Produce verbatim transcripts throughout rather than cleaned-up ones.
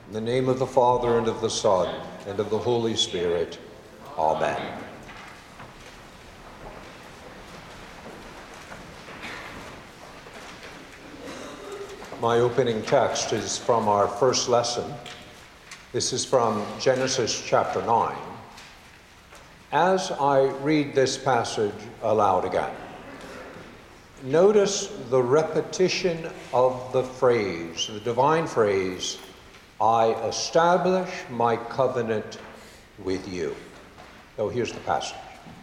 In the name of the Father, and of the Son, and of the Holy Spirit. Amen. My opening text is from our first lesson. This is from Genesis chapter nine. As I read this passage aloud again, notice the repetition of the phrase, the divine phrase, I establish my covenant with you. So here's the passage.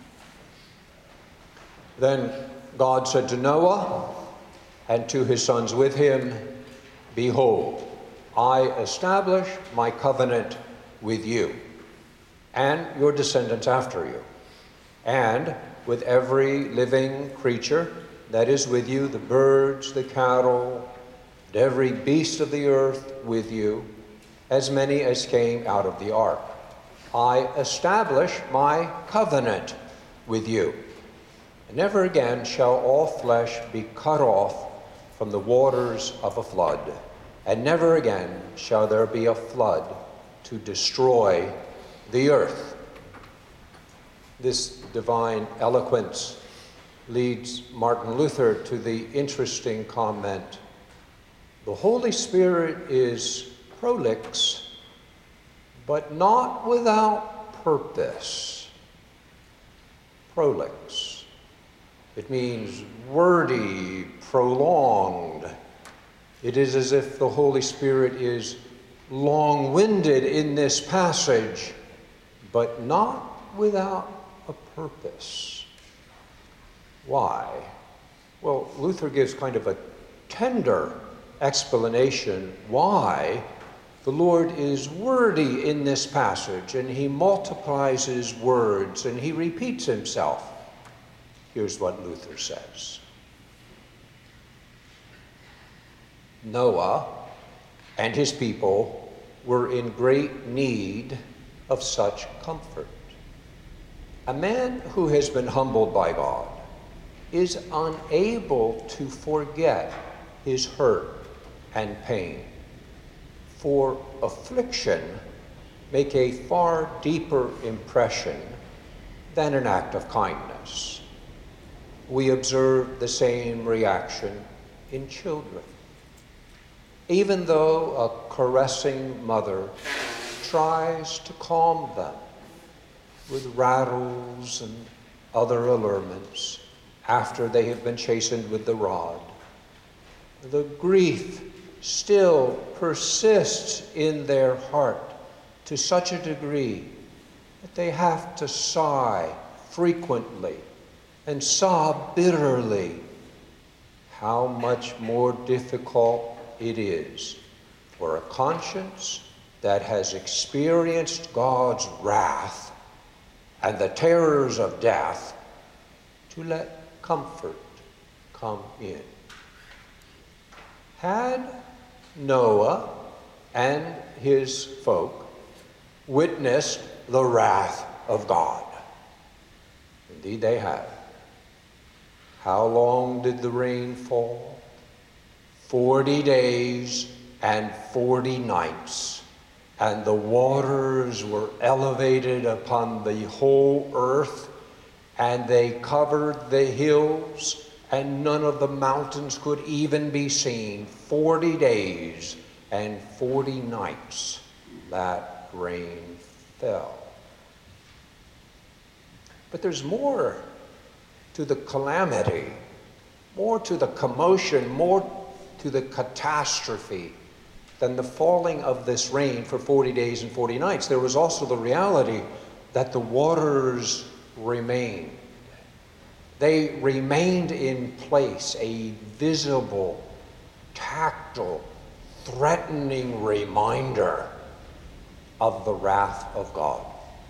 Then God said to Noah and to his sons with him, behold, I establish my covenant with you and your descendants after you, and with every living creature that is with you, the birds, the cattle, and every beast of the earth with you, as many as came out of the ark. I establish my covenant with you. And never again shall all flesh be cut off from the waters of a flood, and never again shall there be a flood to destroy the earth. This divine eloquence leads Martin Luther to the interesting comment, the Holy Spirit is prolix, but not without purpose. Prolix. It means wordy, prolonged. It is as if the Holy Spirit is long-winded in this passage, but not without a purpose. Why? Well, Luther gives kind of a tender explanation why the Lord is wordy in this passage, and he multiplies his words and he repeats himself. Here's what Luther says. Noah and his people were in great need of such comfort. A man who has been humbled by God is unable to forget his hurt and pain. For affliction make a far deeper impression than an act of kindness. We observe the same reaction in children. Even though a caressing mother tries to calm them with rattles and other allurements after they have been chastened with the rod, the grief still persists in their heart to such a degree that they have to sigh frequently and sob bitterly. How much more difficult it is for a conscience that has experienced God's wrath and the terrors of death to let comfort come in. Had Noah and his folk witnessed the wrath of God? Indeed they had. How long did the rain fall? Forty days and forty nights, and the waters were elevated upon the whole earth, and they covered the hills, and none of the mountains could even be seen. Forty days and forty nights that rain fell. But there's more to the calamity, more to the commotion, more to the catastrophe than the falling of this rain for forty days and forty nights. There was also the reality that the waters remained. They remained in place, a visible, tactile, threatening reminder of the wrath of God.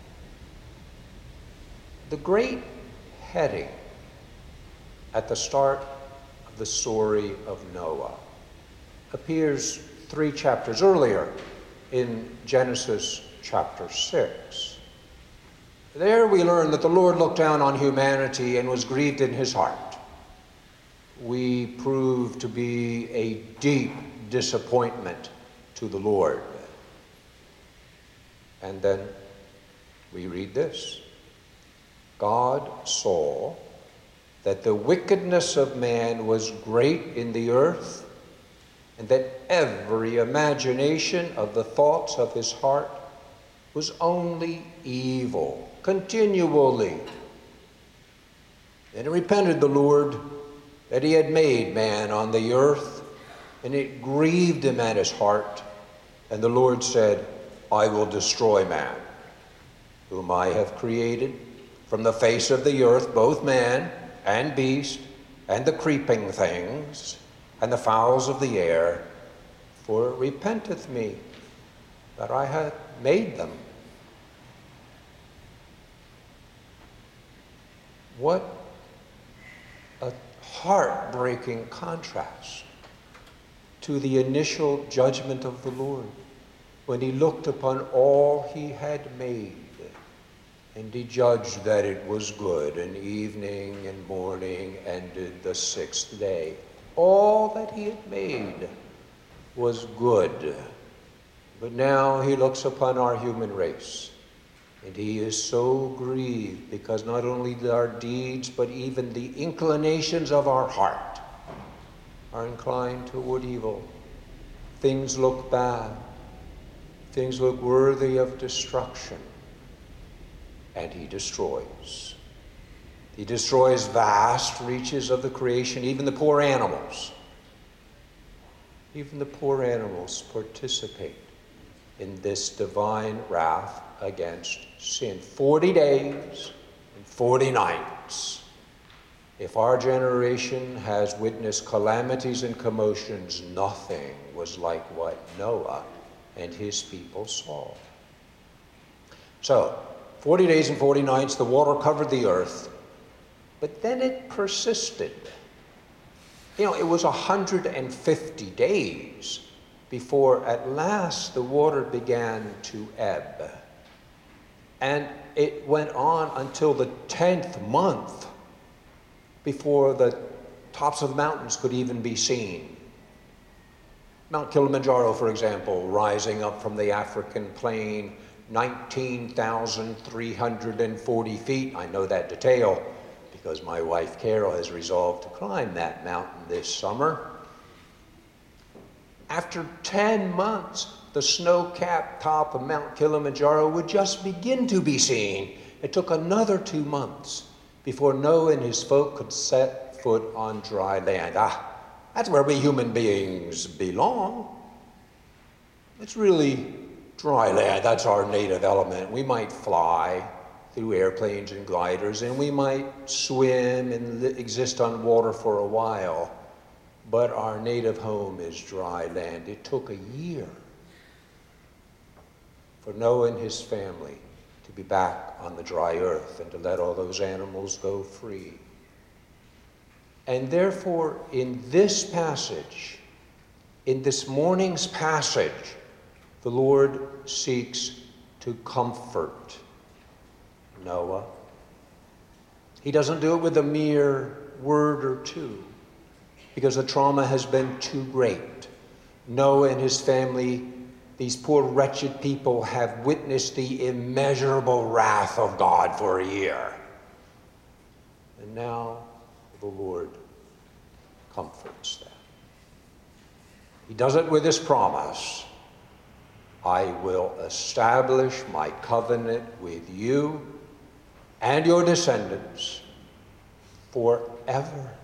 The great heading at the start of the story of Noah appears three chapters earlier in Genesis chapter six. There we learn that the Lord looked down on humanity and was grieved in his heart. We prove to be a deep disappointment to the Lord. And then we read this. God saw that the wickedness of man was great in the earth, and that every imagination of the thoughts of his heart was only evil, continually. And it repented the Lord that he had made man on the earth, and it grieved him at his heart. And the Lord said, I will destroy man, whom I have created from the face of the earth, both man and beast, and the creeping things, and the fowls of the air, for it repenteth me that I had made them. What a heartbreaking contrast to the initial judgment of the Lord, when he looked upon all he had made, and he judged that it was good, and evening and morning ended the sixth day. All that he had made was good. But now he looks upon our human race, and he is so grieved because not only our deeds, but even the inclinations of our heart are inclined toward evil. Things look bad. Things look worthy of destruction. And he destroys. He destroys vast reaches of the creation, even the poor animals. Even the poor animals participate in this divine wrath against sin. Forty days and forty nights. If our generation has witnessed calamities and commotions, nothing was like what Noah and his people saw. So, forty days and forty nights, the water covered the earth, but then it persisted. You know, it was one hundred fifty days before at last the water began to ebb. And it went on until the tenth month before the tops of mountains could even be seen. Mount Kilimanjaro, for example, rising up from the African plain, nineteen thousand three hundred forty feet. I know that detail because my wife Carol has resolved to climb that mountain this summer. After ten months, the snow-capped top of Mount Kilimanjaro would just begin to be seen. It took another two months before Noah and his folk could set foot on dry land. Ah, that's where we human beings belong. It's really dry land. That's our native element. We might fly through airplanes and gliders, and we might swim and li- exist on water for a while, but our native home is dry land. It took a year for Noah and his family to be back on the dry earth and to let all those animals go free. And therefore, in this passage, in this morning's passage, the Lord seeks to comfort Noah. He doesn't do it with a mere word or two, because the trauma has been too great. Noah and his family, these poor wretched people, have witnessed the immeasurable wrath of God for a year. And now the Lord comforts them. He does it with his promise. I will establish my covenant with you and your descendants forever.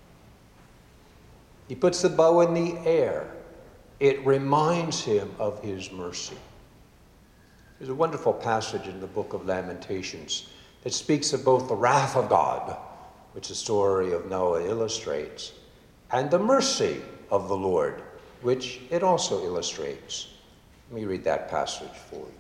He puts the bow in the air. It reminds him of his mercy. There's a wonderful passage in the book of Lamentations that speaks of both the wrath of God, which the story of Noah illustrates, and the mercy of the Lord, which it also illustrates. Let me read that passage for you.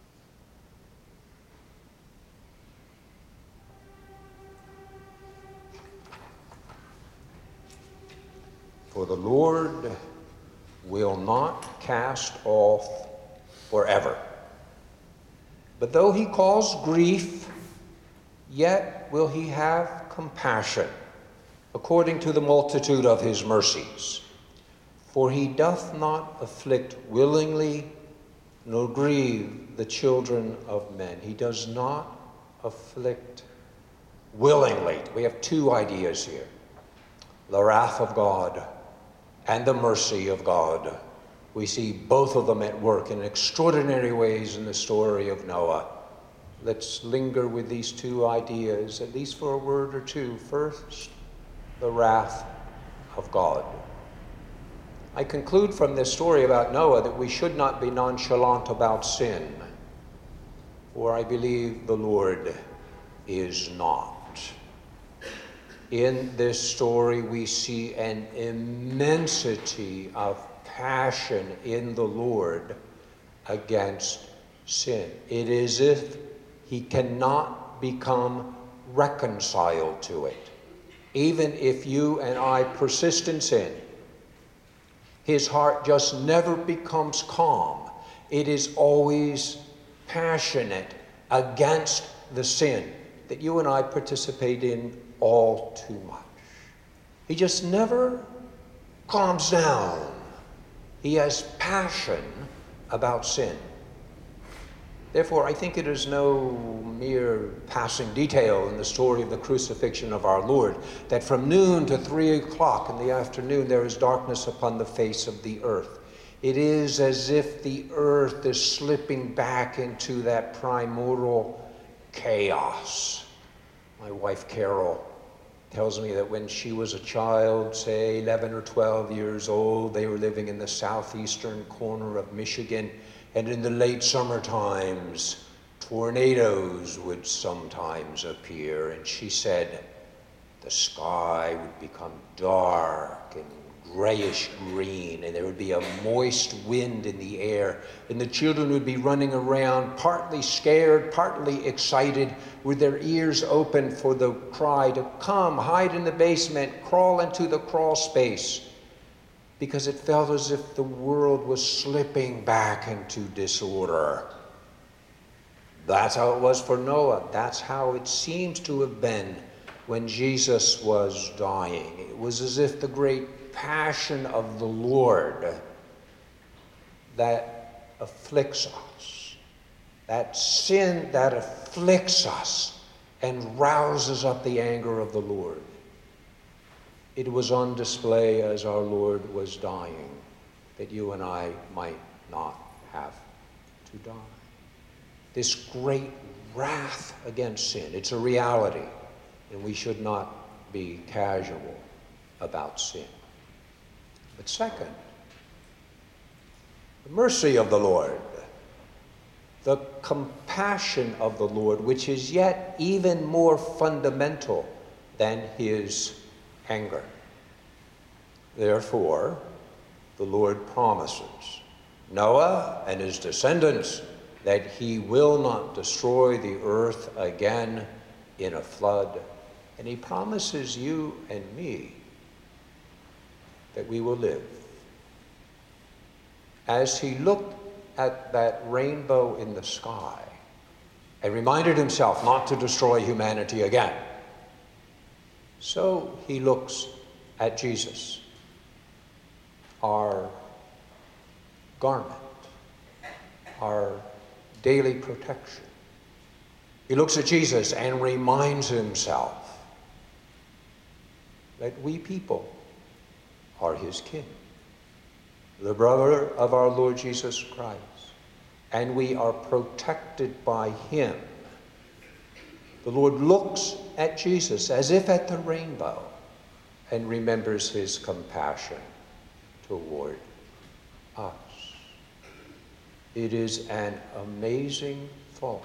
For the Lord will not cast off forever. But though he cause grief, yet will he have compassion, according to the multitude of his mercies. For he doth not afflict willingly, nor grieve the children of men. He does not afflict willingly. We have two ideas here: the wrath of God and the mercy of God. We see both of them at work in extraordinary ways in the story of Noah. Let's linger with these two ideas, at least for a word or two. First, the wrath of God. I conclude from this story about Noah that we should not be nonchalant about sin, for I believe the Lord is not. In this story, we see an immensity of passion in the Lord against sin. It is as if he cannot become reconciled to it. Even if you and I persist in sin, his heart just never becomes calm. It is always passionate against the sin that you and I participate in all too much. He just never calms down. He has passion about sin. Therefore, I think it is no mere passing detail in the story of the crucifixion of our Lord that from noon to three o'clock in the afternoon there is darkness upon the face of the earth. It is as if the earth is slipping back into that primordial chaos. My wife Carol tells me that when she was a child, say eleven or twelve years old, they were living in the southeastern corner of Michigan, and in the late summer times, tornadoes would sometimes appear, and she said the sky would become dark and grayish green, and there would be a moist wind in the air, and the children would be running around, partly scared, partly excited, with their ears open for the cry to come, hide in the basement, crawl into the crawl space, because it felt as if the world was slipping back into disorder. That's how it was for Noah. That's how it seems to have been when Jesus was dying. It was as if the great passion of the Lord that afflicts us, that sin that afflicts us and rouses up the anger of the Lord, it was on display as our Lord was dying, that you and I might not have to die. This great wrath against sin, it's a reality, and we should not be casual about sin. But second, the mercy of the Lord, the compassion of the Lord, which is yet even more fundamental than his anger. Therefore, the Lord promises Noah and his descendants that he will not destroy the earth again in a flood. And he promises you and me that we will live. As he looked at that rainbow in the sky and reminded himself not to destroy humanity again, so he looks at Jesus, our garment, our daily protection. He looks at Jesus and reminds himself that we people are his kin, the brother of our Lord Jesus Christ, and we are protected by him. The Lord looks at Jesus as if at the rainbow and remembers his compassion toward us. It is an amazing thought.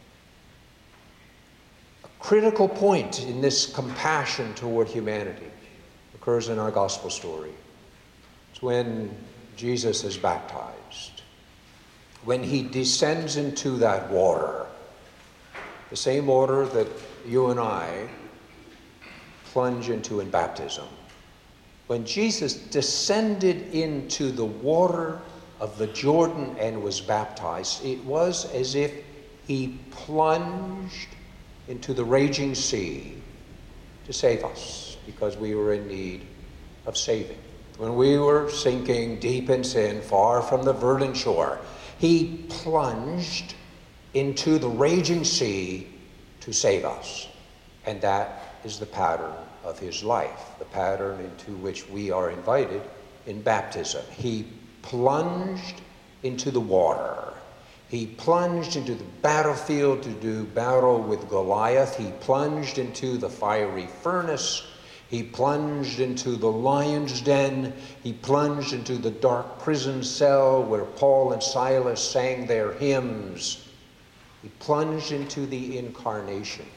A critical point in this compassion toward humanity occurs in our gospel story. It's when Jesus is baptized, when he descends into that water, the same water that you and I plunge into in baptism. When Jesus descended into the water of the Jordan and was baptized, it was as if he plunged into the raging sea to save us, because we were in need of saving. When we were sinking deep in sin, far from the verdant shore, he plunged into the raging sea to save us. And that is the pattern of his life, the pattern into which we are invited in baptism. He plunged into the water. He plunged into the battlefield to do battle with Goliath. He plunged into the fiery furnace. He plunged into the lion's den. He plunged into the dark prison cell where Paul and Silas sang their hymns. He plunged into the incarnation,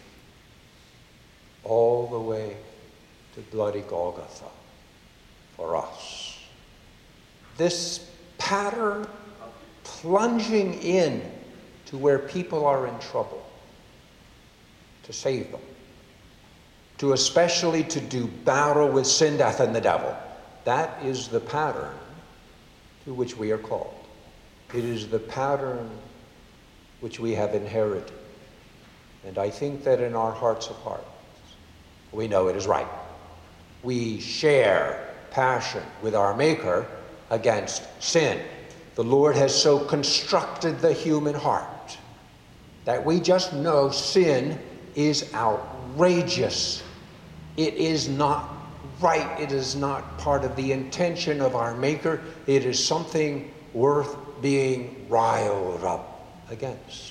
all the way to bloody Golgotha for us. This pattern of plunging in to where people are in trouble, to save them, to especially to do battle with sin, death, and the devil. That is the pattern to which we are called. It is the pattern which we have inherited. And I think that in our hearts of hearts, we know it is right. We share passion with our Maker against sin. The Lord has so constructed the human heart that we just know sin is outrageous. It is not right. It is not part of the intention of our Maker. It is something worth being riled up against.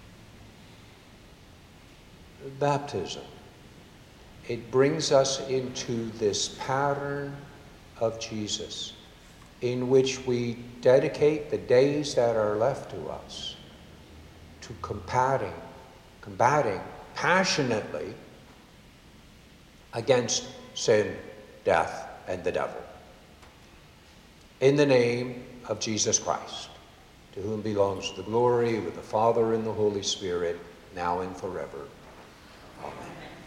Baptism. It brings us into this pattern of Jesus, in which we dedicate the days that are left to us to combating, combating passionately against sin, death, and the devil. In the name of Jesus Christ, to whom belongs the glory with the Father and the Holy Spirit, now and forever. Amen.